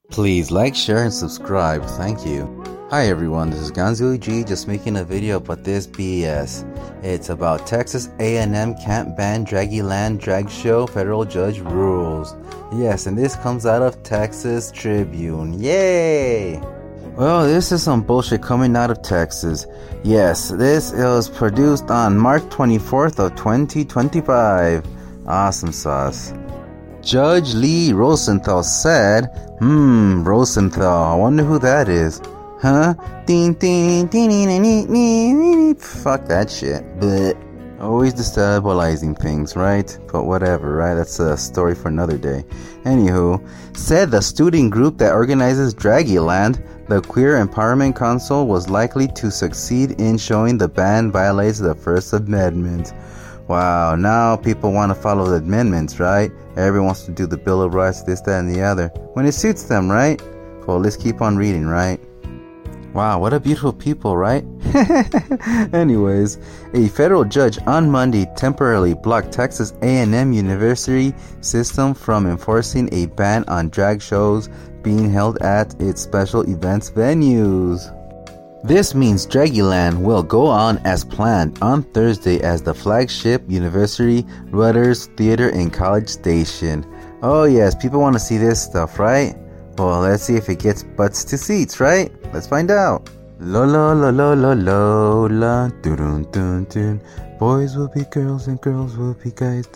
Please like, share, and subscribe. Thank you. Hi everyone, this is Ganzu G, just making a video about this BS. It's about Texas A&M can't ban Draggyland drag show, federal judge rules. Yes, and this comes out of Texas Tribune. Yay! Well, this is some bullshit coming out of Texas. Yes, this was produced on March 24th of 2025. Awesome sauce. Judge Lee Rosenthal said, Rosenthal, I wonder who that is. Huh? Fuck that shit. But always destabilizing things, right? But whatever, right? That's a story for another day. Anywho, said the student group that organizes Draggyland, the Queer Empowerment Council, was likely to succeed in showing the ban violates the First Amendment. Wow, now people want to follow the amendments, right? Everyone wants to do the Bill of Rights, this, that, and the other. When it suits them, right? Well, let's keep on reading, right? Wow, what a beautiful people, right? Anyways, a federal judge on Monday temporarily blocked Texas A&M University system from enforcing a ban on drag shows being held at its special events venues. This means Draggyland will go on as planned on Thursday as the flagship University Rutgers Theater in College Station. Oh yes, people want to see this stuff, right? Well, let's see if it gets butts to seats, right? Let's find out. La la la la la la la dun dun dun. Boys will be girls and girls will be guys.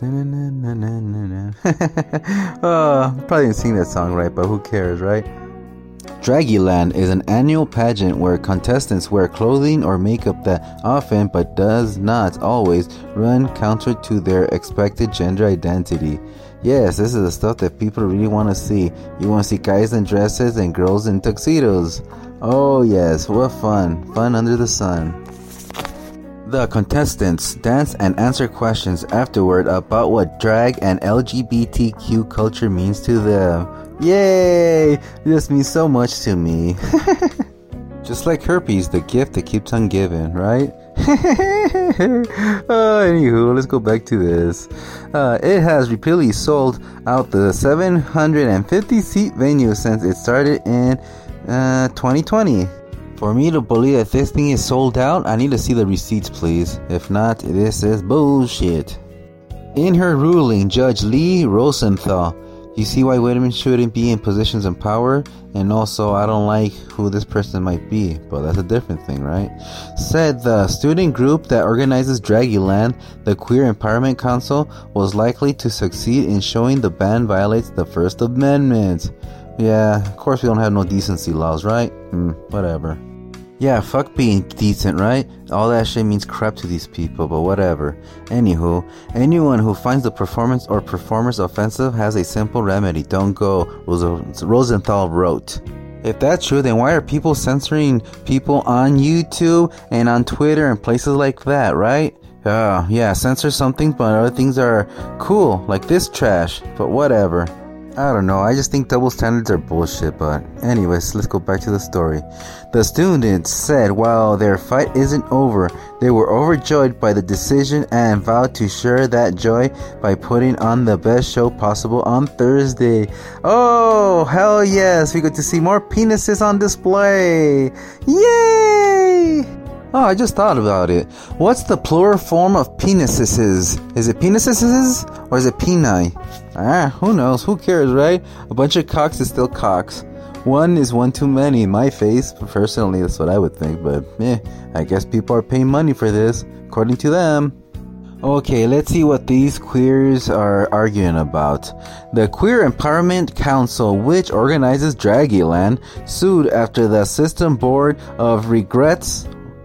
Oh, probably didn't sing that song right, but who cares, right? Draggyland is an annual pageant where contestants wear clothing or makeup that often, but does not always, run counter to their expected gender identity. Yes, this is the stuff that people really want to see. You want to see guys in dresses and girls in tuxedos. Oh yes, what fun. Fun under the sun. The contestants dance and answer questions afterward about what drag and LGBTQ culture means to them. Yay! This means so much to me. Just like herpes, the gift that keeps on giving, right? Anywho, let's go back to this. It has repeatedly sold out the 750-seat venue since it started in 2020. For me to believe that this thing is sold out, I need to see the receipts, please. If not, this is bullshit. In her ruling, Judge Lee Rosenthal, you see why women shouldn't be in positions of power? And also, I don't like who this person might be, but that's a different thing, right? Said the student group that organizes Draggyland, the Queer Empowerment Council, was likely to succeed in showing the ban violates the First Amendment. Yeah, of course we don't have no decency laws, right? Whatever. Yeah, fuck being decent, right? All that shit means crap to these people, but whatever. Anywho, anyone who finds the performance or performers offensive has a simple remedy. Don't go, Rosenthal wrote. If that's true, then why are people censoring people on YouTube and on Twitter and places like that, right? Yeah, censor something, but other things are cool, like this trash, but whatever. I don't know, I just think double standards are bullshit, but anyways, let's go back to the story. The students said while their fight isn't over, they were overjoyed by the decision and vowed to share that joy by putting on the best show possible on Thursday. Oh, hell yes, we get to see more penises on display. Yay! Oh, I just thought about it. What's the plural form of penises? Is it penises or is it peni? Who knows? Who cares, right? A bunch of cocks is still cocks. One is one too many in my face. Personally, that's what I would think. But I guess people are paying money for this, according to them. Okay, let's see what these queers are arguing about. The Queer Empowerment Council, which organizes Draggyland, sued after the System Board of Regents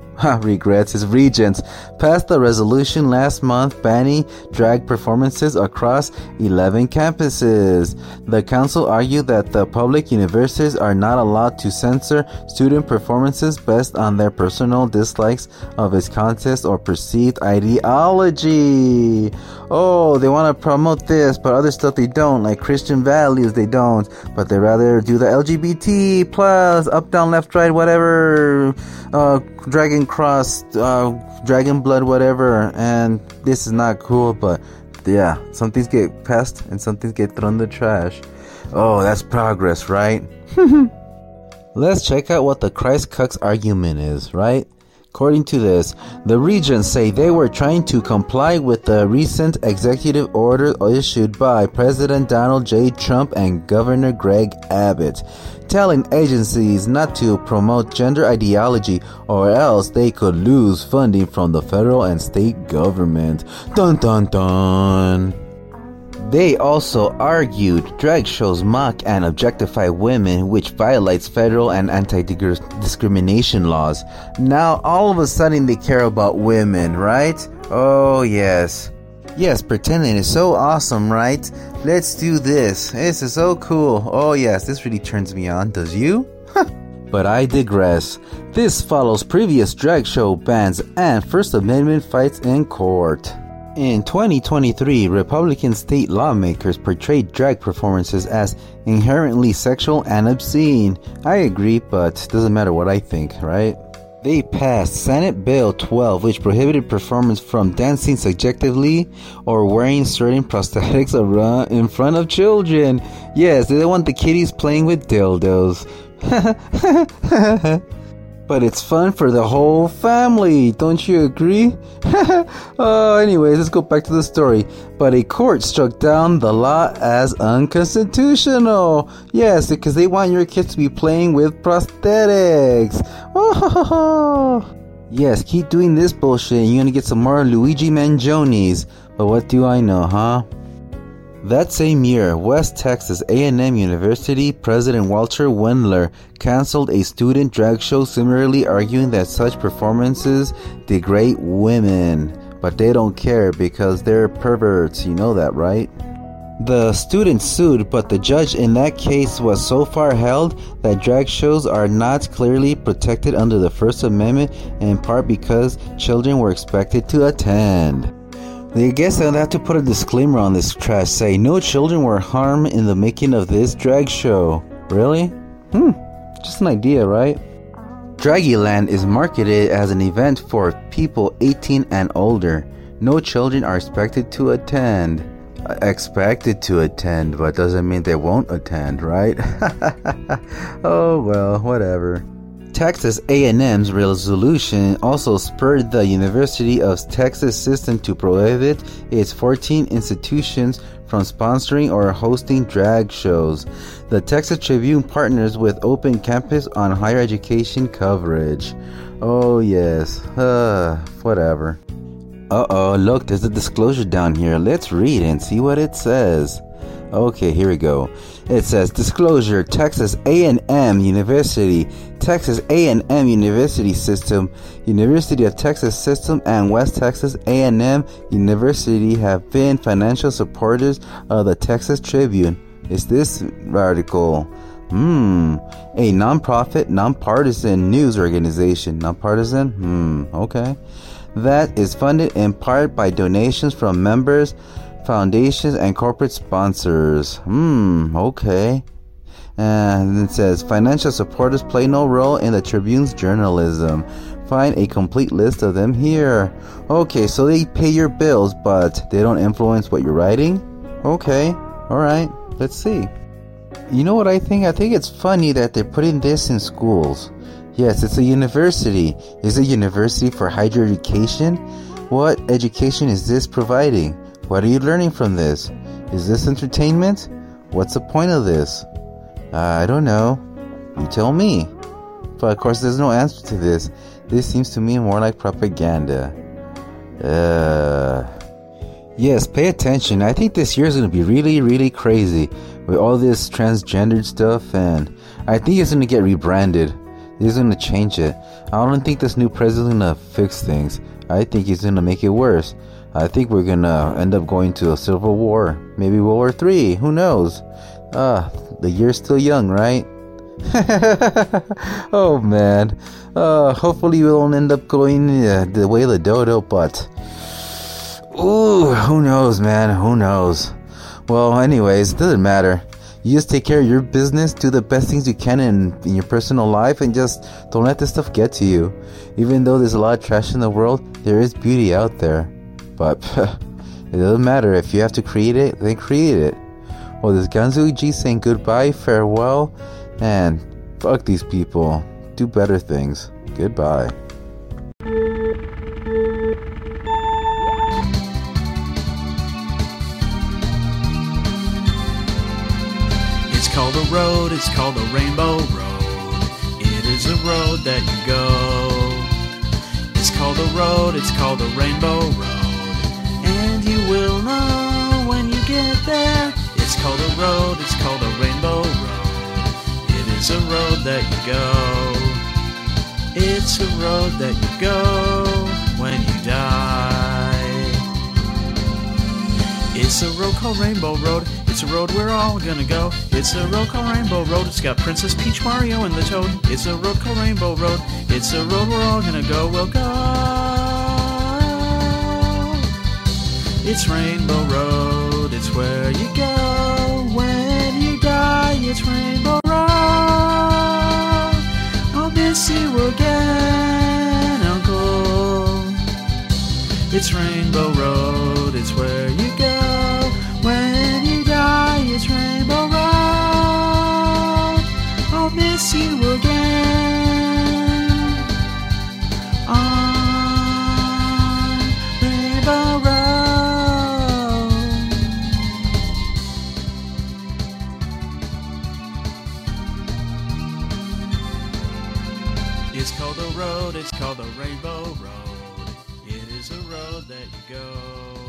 passed a resolution last month banning drag performances across 11 campuses. The council argued that the public universities are not allowed to censor student performances based on their personal dislikes of its content or perceived ideology. Oh, they want to promote this, but other stuff they don't, like Christian values they don't, but they rather do the LGBT plus, up, down, left, right, whatever, dragon cross, dragon blood, whatever, and this is not cool, but yeah, some things get passed and some things get thrown in the trash. Oh, that's progress, right? Let's check out what the Christ Cucks argument is, right? According to this, the regents say they were trying to comply with the recent executive order issued by President Donald J. Trump and Governor Greg Abbott, telling agencies not to promote gender ideology or else they could lose funding from the federal and state government. Dun dun dun! They also argued drag shows mock and objectify women, which violates federal and anti-discrimination laws. Now, all of a sudden they care about women, right? Oh, yes. Yes, pretending is so awesome, right? Let's do this. This is so cool. Oh, yes, this really turns me on. Does you? But I digress. This follows previous drag show bans and First Amendment fights in court. In 2023, Republican state lawmakers portrayed drag performances as inherently sexual and obscene. I agree, but doesn't matter what I think, right? They passed Senate Bill 12, which prohibited performers from dancing subjectively or wearing certain prosthetics in front of children. Yes, they don't want the kiddies playing with dildos. But it's fun for the whole family, don't you agree? Anyways, let's go back to the story. But a court struck down the law as unconstitutional. Yes, because they want your kids to be playing with prosthetics. Yes, keep doing this bullshit and you're gonna get some more Luigi Mangionis. But what do I know, huh? That same year, West Texas A&M University President Walter Wendler canceled a student drag show, similarly arguing that such performances degrade women. But they don't care because they're perverts, you know that, right? The students sued, but the judge in that case was so far held that drag shows are not clearly protected under the First Amendment, in part because children were expected to attend. I guess I'll have to put a disclaimer on this trash. Say, no children were harmed in the making of this drag show. Really? Just an idea, right? Draggieland is marketed as an event for people 18 and older. No children are expected to attend. Expected to attend, but doesn't mean they won't attend, right? Oh well, whatever. Texas A&M's resolution also spurred the University of Texas system to prohibit its 14 institutions from sponsoring or hosting drag shows. The Texas Tribune partners with Open Campus on higher education coverage. Oh yes, whatever. Look, there's a disclosure down here. Let's read and see what it says. Okay, here we go. It says, disclosure, Texas A&M University, Texas A&M University System, University of Texas System, and West Texas A&M University have been financial supporters of the Texas Tribune. Is this article? A non-profit, nonpartisan news organization. Nonpartisan? Okay. That is funded in part by donations from members, foundations, and corporate sponsors. Okay. And it says, financial supporters play no role in the Tribune's journalism. Find a complete list of them here. Okay, so they pay your bills, but they don't influence what you're writing? Okay, alright, let's see. You know what I think? I think it's funny that they're putting this in schools. Yes, it's a university. Is it a university for higher education? What education is this providing? What are you learning from this? Is this entertainment? What's the point of this? I don't know. You tell me. But of course there's no answer to this. This seems to me more like propaganda. Yes, pay attention. I think this year is going to be really, really crazy with all this transgendered stuff, and I think it's going to get rebranded. He's going to change it. I don't think this new president's going to fix things. I think he's going to make it worse. I think we're going to end up going to a civil war. Maybe World War III. Who knows? The year's still young, right? Oh, man. Hopefully we won't end up going the way of the dodo, but... Ooh, who knows, man? Who knows? Well, anyways, it doesn't matter. You just take care of your business, do the best things you can in your personal life, and just don't let this stuff get to you. Even though there's a lot of trash in the world, there is beauty out there. But it doesn't matter. If you have to create it, then create it. Well, this is Ganzuji saying goodbye, farewell, and fuck these people. Do better things. Goodbye. It's called a road, it's called a rainbow road. It is a road that you go. It's called a road, it's called a rainbow road. And you will know when you get there. It's called a road, it's called a rainbow road. It is a road that you go. It's a road that you go when you die. It's a road called Rainbow Road. It's a road we're all gonna go. It's a road called Rainbow Road. It's got Princess Peach, Mario, and the Toad. It's a road called Rainbow Road. It's a road we're all gonna go. We'll go. It's Rainbow Road. It's where you go when you die. It's Rainbow Road. I'll miss you again, Uncle. It's Rainbow Road. It's where you go when you die. It's Rainbow Road. I'll miss you again on Rainbow Road. It's called a road, it's called a rainbow road. It is a road that you go.